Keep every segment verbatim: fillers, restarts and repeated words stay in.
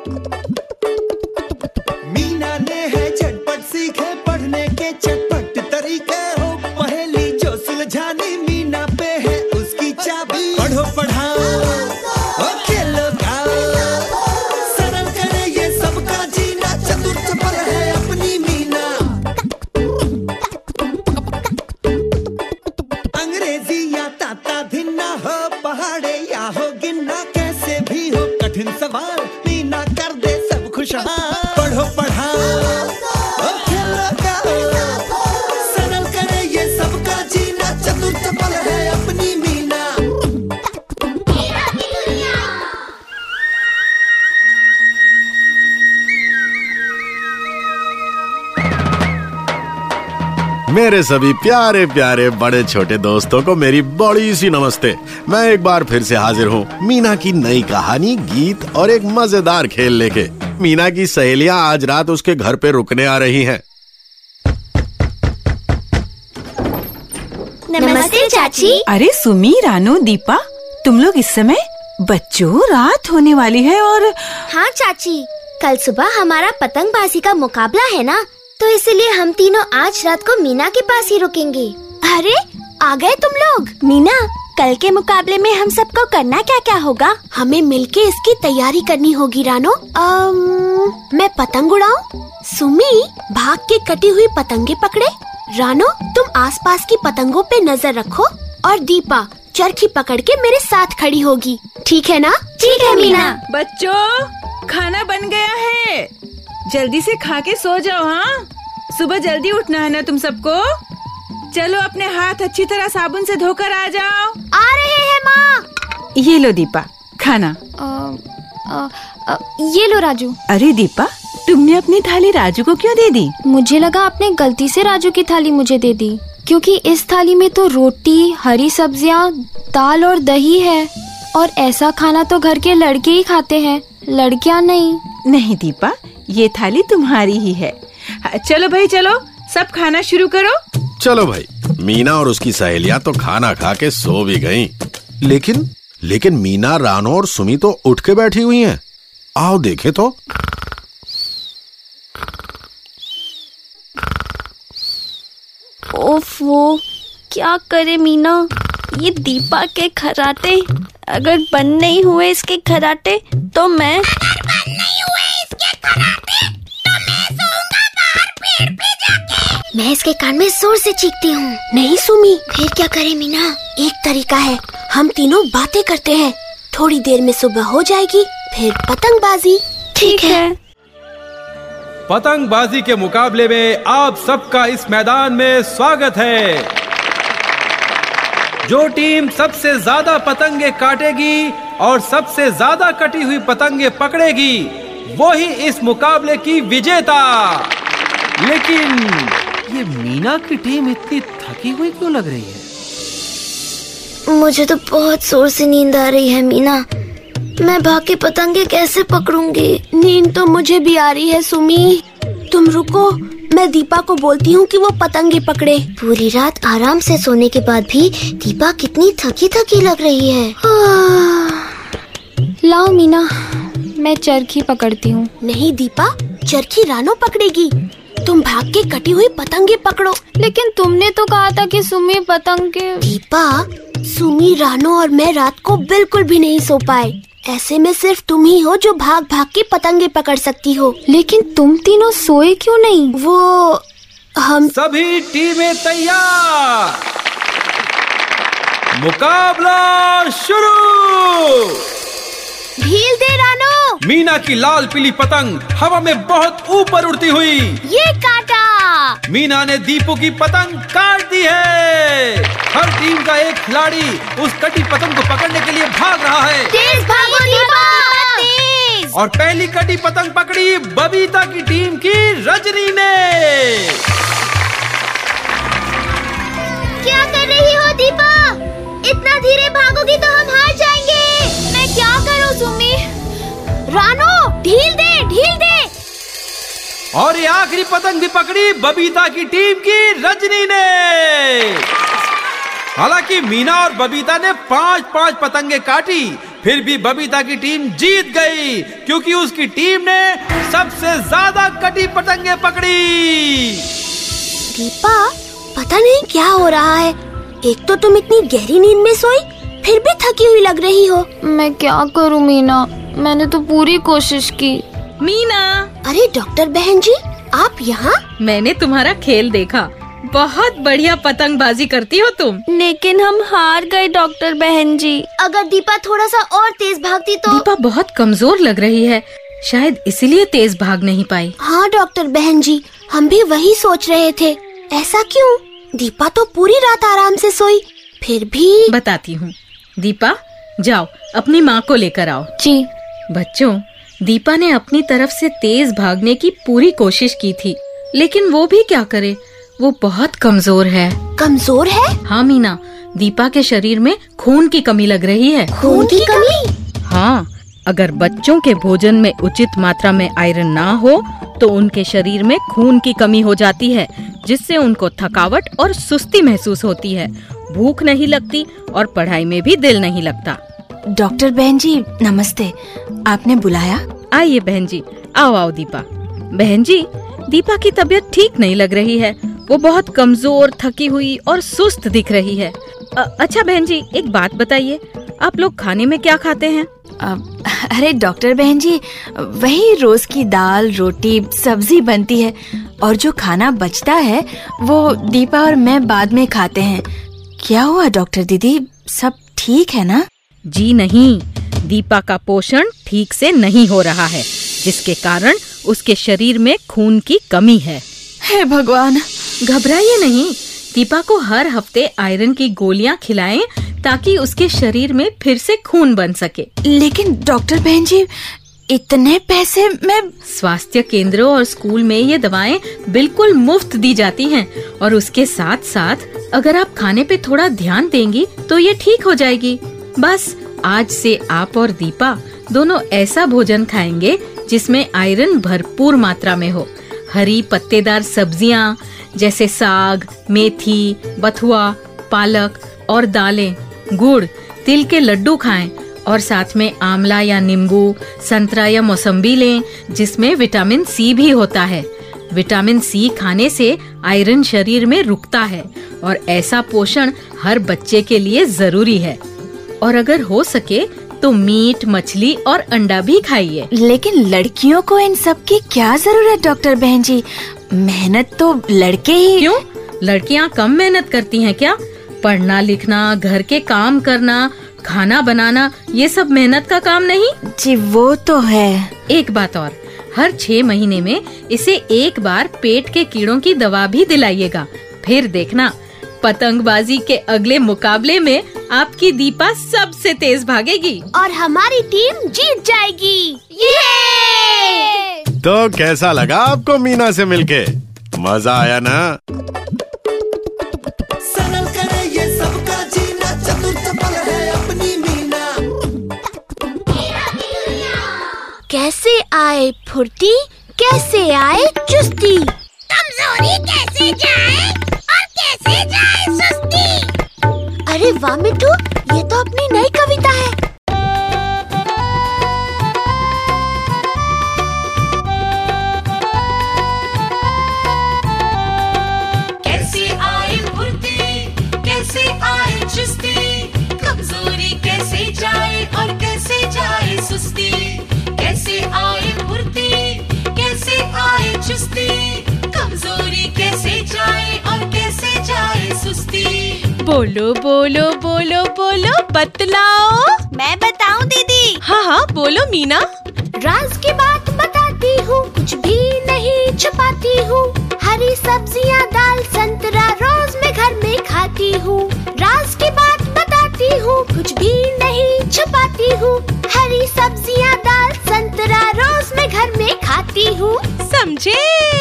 मीना ने है झटपट सीखे पढ़ने के चटपट तरीके हो, पहेली जो सुलझानी मीना पे है उसकी चाबी। पढ़ो पढ़ाओ और खेलो गाओ, सरल करे ये सबका जीना, चतुर चपल है अपनी मीना। अंग्रेजी या ताता धिन्ना हो, पहाड़े या हो गिन्ना, कैसे भी हो कठिन सवाल मीना कर दे सब खुशहाल। पढ़ो पढ़ाओ और खेलो गाओ, सरल करे ये सबका जीना, चतुर चपल है अपनी मीना। मेरे सभी प्यारे प्यारे बड़े छोटे दोस्तों को मेरी बड़ी सी नमस्ते। मैं एक बार फिर से हाजिर हूँ मीना की नई कहानी, गीत और एक मजेदार खेल लेके। मीना की सहेलियां आज रात उसके घर पे रुकने आ रही हैं। नमस्ते चाची। अरे सुमी, रानू, दीपा, तुम लोग इस समय? बच्चों, रात होने वाली है और हाँ चाची, कल सुबह हमारा पतंगबाजी का मुकाबला है ना, तो इसलिए हम तीनों आज रात को मीना के पास ही रुकेंगे। अरे आ गए तुम लोग। मीना, कल के मुकाबले में हम सबको करना क्या क्या होगा? हमें मिलके इसकी तैयारी करनी होगी रानो। अम, मैं पतंग उड़ाऊं, सुमी भाग के कटी हुई पतंगे पकड़े, रानो तुम आसपास की पतंगों पे नजर रखो, और दीपा चरखी पकड़ के मेरे साथ खड़ी होगी। ठीक है ना? ठीक है मीना। बच्चों, खाना बन गया है, जल्दी से खा के सो जाओ। हाँ, सुबह जल्दी उठना है ना तुम सबको। चलो अपने हाथ अच्छी तरह साबुन से धोकर आ जाओ। आ रहे हैं माँ। ये लो दीपा, खाना। आ, आ, आ, ये लो राजू। अरे दीपा, तुमने अपनी थाली राजू को क्यों दे दी? मुझे लगा आपने गलती से राजू की थाली मुझे दे दी, क्योंकि इस थाली में तो रोटी, हरी सब्जियाँ, दाल और दही है, और ऐसा खाना तो घर के लड़के ही खाते हैं, लड़कियाँ नहीं। नहीं दीपा, ये थाली तुम्हारी ही है। चलो भाई, चलो सब खाना शुरू करो। चलो भाई, मीना और उसकी सहेलियां तो खाना खा के सो भी गईं। लेकिन लेकिन मीना, रानो और सुमी तो उठ के बैठी हुई हैं। आओ देखें तो। ओफो, क्या करे मीना, ये दीपा के खर्राटे अगर बंद नहीं हुए इसके खर्राटे तो मैं अगर बंद नहीं हुए इसके खर्राटे तो मैं सोऊंगा बाहर पेड़ पे जाके। मैं इसके कान में जोर से चीखती हूँ। नहीं सुमी, फिर क्या करे मीना? एक तरीका है, हम तीनों बातें करते हैं, थोड़ी देर में सुबह हो जाएगी, फिर पतंगबाजी। ठीक है। पतंगबाजी के मुकाबले में आप सबका इस मैदान में स्वागत है। जो टीम सबसे ज्यादा पतंगे काटेगी और सबसे ज्यादा कटी हुई पतंगे पकड़ेगी, वो ही इस मुकाबले की विजेता। लेकिन ये मीना की टीम इतनी थकी हुई क्यों लग रही है? मुझे तो बहुत जोर से नींद आ रही है मीना, मैं भाग के पतंगे कैसे पकड़ूंगी? नींद तो मुझे भी आ रही है सुमी। तुम रुको, मैं दीपा को बोलती हूँ कि वो पतंगे पकड़े। पूरी रात आराम से सोने के बाद भी दीपा कितनी थकी थकी लग रही है। लाओ मीना, मैं चरखी पकड़ती हूँ। नहीं दीपा, चरखी रानो पकड़ेगी, तुम भाग के कटी हुई पतंगे पकड़ो। लेकिन तुमने तो कहा था कि सुमी पतंगे। दीपा, सुमी, रानो और मैं रात को बिल्कुल भी नहीं सो पाए। ऐसे में सिर्फ तुम ही हो जो भाग भाग के पतंगे पकड़ सकती हो। लेकिन तुम तीनों सोए क्यों नहीं? वो हम सभी टीमें तैयार, मुकाबला शुरू। ढील दे रानो। मीना की लाल पीली पतंग हवा में बहुत ऊपर उड़ती हुई ये काटा। मीना ने दीपू की पतंग काट दी है। हर टीम का एक खिलाड़ी उस कटी पतंग को पकड़ने के लिए भाग रहा है। तेज भागो दीपा, तेज। और पहली कटी पतंग पकड़ी बबीता की टीम की रजनी ने। क्या कर रही हो दीपा? इतना धीरे भागोगी तो हम हार जाएंगे। मैं क्या करूं सुमी? रानो, ढील दे, ढील दे। और ये आखिरी पतंग भी पकड़ी बबीता की टीम की रजनी ने। हालांकि मीना और बबीता ने पांच पांच पतंगे काटी, फिर भी बबीता की टीम जीत गई क्योंकि उसकी टीम ने सबसे ज्यादा कटी पतंगे पकड़ी। दीपा, पता नहीं क्या हो रहा है। एक तो तुम इतनी गहरी नींद में सोई, फिर भी थकी हुई लग रही हो। मैं क्या करूं मीना, मैंने तो पूरी कोशिश की। मीना, अरे डॉक्टर बहन जी, आप यहाँ? मैंने तुम्हारा खेल देखा, बहुत बढ़िया पतंगबाजी करती हो तुम। लेकिन हम हार गए डॉक्टर बहन जी। अगर दीपा थोड़ा सा और तेज भागती तो। दीपा बहुत कमजोर लग रही है, शायद इसीलिए तेज भाग नहीं पाई। हाँ डॉक्टर बहन जी, हम भी वही सोच रहे थे। ऐसा क्यों? दीपा तो पूरी रात आराम से सोई, फिर भी। बताती हूँ। दीपा, जाओ अपनी माँ को लेकर आओ। जी। बच्चों, दीपा ने अपनी तरफ से तेज भागने की पूरी कोशिश की थी, लेकिन वो भी क्या करे, वो बहुत कमजोर है। कमजोर है? हाँ मीना, दीपा के शरीर में खून की कमी लग रही है। खून की कमी? हाँ, अगर बच्चों के भोजन में उचित मात्रा में आयरन ना हो तो उनके शरीर में खून की कमी हो जाती है, जिससे उनको थकावट और सुस्ती महसूस होती है, भूख नहीं लगती और पढ़ाई में भी दिल नहीं लगता। डॉक्टर बहन जी नमस्ते, आपने बुलाया? आइए बहन जी, आओ आओ दीपा। बहन जी, दीपा की तबीयत ठीक नहीं लग रही है, वो बहुत कमजोर, थकी हुई और सुस्त दिख रही है। अ, अच्छा बहन जी, एक बात बताइए, आप लोग खाने में क्या खाते हैं? अरे डॉक्टर बहन जी, वही रोज की दाल, रोटी, सब्जी बनती है और जो खाना बचता है वो दीपा और मैं बाद में खाते हैं। क्या हुआ डॉक्टर दीदी, सब ठीक है ना? जी नहीं, दीपा का पोषण ठीक से नहीं हो रहा है, जिसके कारण उसके शरीर में खून की कमी है। हे भगवान! घबराइए नहीं, दीपा को हर हफ्ते आयरन की गोलियां खिलाएं ताकि उसके शरीर में फिर से खून बन सके। लेकिन डॉक्टर बहन जी, इतने पैसे मैं। स्वास्थ्य केंद्रों और स्कूल में ये दवाएं बिल्कुल मुफ्त दी जाती हैं और उसके साथ साथ अगर आप खाने पे थोड़ा ध्यान देंगी तो ये ठीक हो जाएगी। बस आज से आप और दीपा दोनों ऐसा भोजन खाएंगे जिसमें आयरन भरपूर मात्रा में हो। हरी पत्तेदार सब्जियां जैसे साग, मेथी, बथुआ, पालक और दालें, गुड़, तिल के लड्डू खाएं और साथ में आंवला या नींबू, संतरा या मौसम्बी लें जिसमें विटामिन सी भी होता है। विटामिन सी खाने से आयरन शरीर में रुकता है और ऐसा पोषण हर बच्चे के लिए जरूरी है। और अगर हो सके तो मीट, मछली और अंडा भी खाइए। लेकिन लड़कियों को इन सब की क्या जरूरत डॉक्टर बहन जी? मेहनत तो लड़के ही। क्यों, लड़कियां कम मेहनत करती हैं क्या? पढ़ना लिखना, घर के काम करना, खाना बनाना, ये सब मेहनत का काम नहीं? जी वो तो है। एक बात और, हर छह महीने में इसे एक बार पेट के कीड़ों की दवा भी दिलाइएगा। फिर देखना, पतंगबाजी के अगले मुकाबले में आपकी दीपा सबसे तेज भागेगी और हमारी टीम जीत जाएगी। ये! तो कैसा लगा आपको मीना से मिलके? मजा आया ना? सरल करे ये सबका जीना, चतुर चपल है अपनी मीना। कैसे आए फुर्ती, कैसे आए चुस्ती, कमजोरी कैसे जाए और कैसे जाए सुस्ती। अरे वाह मिट्टू, ये तो अपनी नई कविता है। कैसे आए फुर्ती, कैसे आए चुस्ती, कमजोरी कैसे जाए और कैसे जाए सुस्ती। कैसे आए फुर्ती, कैसे आए चुस्ती, कमजोरी कैसे जाए और कैसे जाए सुस्ती। बोलो बोलो बोलो बोलो बतलाओ। मैं बताऊं दीदी? हाँ हाँ बोलो मीना। राज की बात बताती हूँ, कुछ भी नहीं छुपाती हूँ। हरी सब्जियाँ, दाल, संतरा रोज मैं घर में खाती हूँ। राज की बात बताती हूँ, कुछ भी नहीं छुपाती हूँ। हरी सब्जियाँ, दाल, संतरा रोज मैं घर में खाती हूँ। समझे?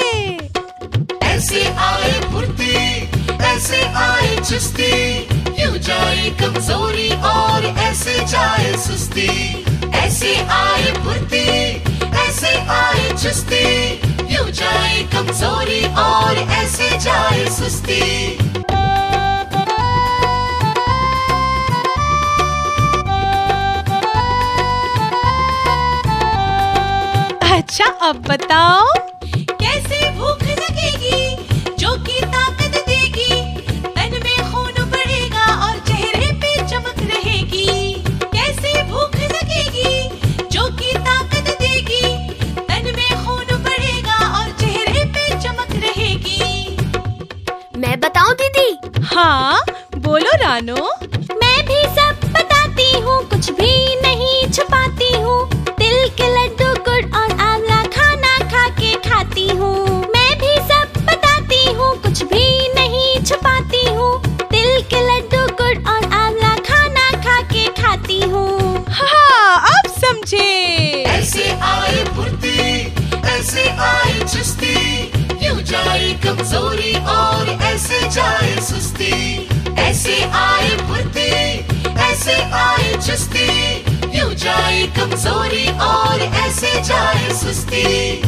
ऐसे आए फुर्ती, ऐसे आए चुस्ती, यूं जाए कमजोरी और ऐसे जाए सुस्ती। ऐसे आए फुर्ती, ऐसे आए चुस्ती, यूं जाए कमजोरी और ऐसे जाए सुस्ती। अच्छा अब बताओ। कैसे भूख लगेगी जो की ताकत देगी, तन में खून बढ़ेगा और चेहरे पे चमक रहेगी। कैसे भूख लगेगी जो की ताकत देगी, तन में खून बढ़ेगा और चेहरे पे चमक रहेगी। मैं बताऊं दीदी? हाँ बोलो रानो। मैं भी सब बताती हूँ, कुछ भी नहीं छुपाती हूँ। तिल के लड्डू गुड़ और आंवला खाना खा के खाती हूँ। मैं भी सब बताती हूँ, कुछ भी नहीं छुपाती हूँ। तिल के लड्डू गुड़ और आंवला खाना खा के खाती हूँ। हाँ अब समझे। ऐसे आए फुर्ती, ऐसे आए चुस्ती, यूं जाए कमजोरी और ऐसे जाए सुस्ती। ऐसे आए फुर्ती, ऐसे आए चुस्ती, यूं जाए कमजोरी और ऐसे जाए सुस्ती।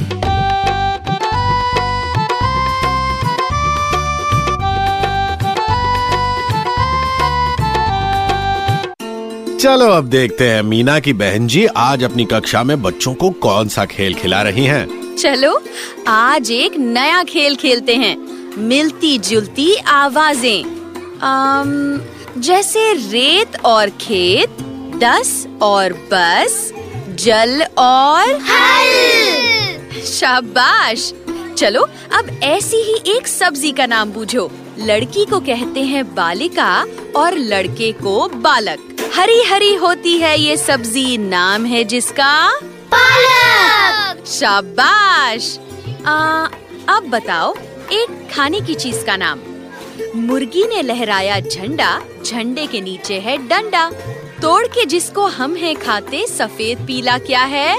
चलो अब देखते हैं मीना की बहन जी आज अपनी कक्षा में बच्चों को कौन सा खेल खिला रही हैं। चलो आज एक नया खेल खेलते हैं, मिलती जुलती आवाजें। आम, जैसे रेत और खेत, दस और बस, जल और हल। शाबाश। चलो अब ऐसी ही एक सब्जी का नाम बूझो। लड़की को कहते हैं बालिका और लड़के को बालक। हरी हरी होती है ये सब्जी, नाम है जिसका पालक। शाबाश। आ, अब बताओ एक खाने की चीज का नाम। मुर्गी ने लहराया झंडा, झंडे के नीचे है डंडा। तोड़ के जिसको हम है खाते, सफेद पीला क्या है?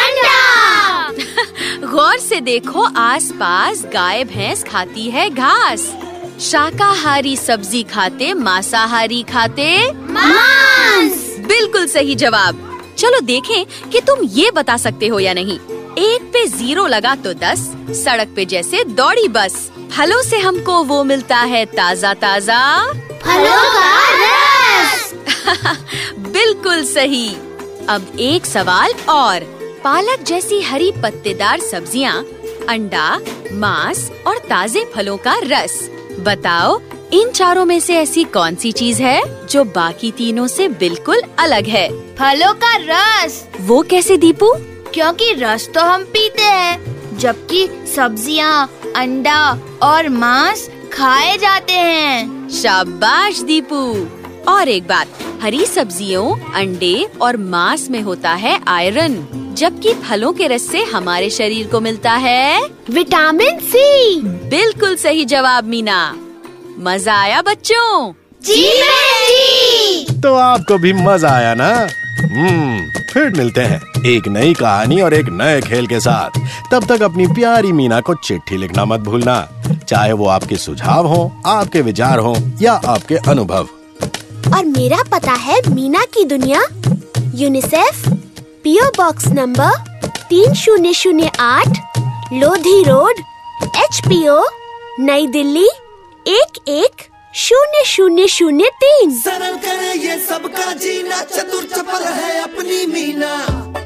अंडा। गौर से देखो आसपास, गाय भैंस खाती है घास। शाकाहारी सब्जी खाते, मांसाहारी खाते मांस। बिल्कुल सही जवाब। चलो देखें कि तुम ये बता सकते हो या नहीं। एक पे जीरो लगा तो दस, सड़क पे जैसे दौड़ी बस। फलों से हमको वो मिलता है ताजा ताजा फलों का रस। बिल्कुल सही। अब एक सवाल और। पालक जैसी हरी पत्तेदार सब्जियां, अंडा, मांस और ताजे फलों का रस। बताओ इन चारों में से ऐसी कौन सी चीज है जो बाकी तीनों से बिल्कुल अलग है? फलों का रस। वो कैसे दीपू? क्योंकि रस तो हम पीते हैं, जबकि सब्जियां, अंडा और मांस खाए जाते हैं। शाबाश दीपू। और एक बात, हरी सब्जियों, अंडे और मांस में होता है आयरन, जबकि फलों के रस से हमारे शरीर को मिलता है विटामिन सी। बिल्कुल सही जवाब मीना। मजा आया बच्चों? जी जी। तो आपको भी मजा आया ना? हम्म, फिर मिलते हैं एक नई कहानी और एक नए खेल के साथ। तब तक अपनी प्यारी मीना को चिट्ठी लिखना मत भूलना, चाहे वो आपके सुझाव हो, आपके विचार हो या आपके अनुभव। और मेरा पता है मीना की दुनिया, यूनिसेफ, पीओ बॉक्स नंबर तीन शून्य शून्य आठ, Lodhi road, H P O, Nai Delhi एक एक शून्य शून्य शून्य तीन। सरल करे ये सबका जीना, चतुर चपल है अपनी मीना।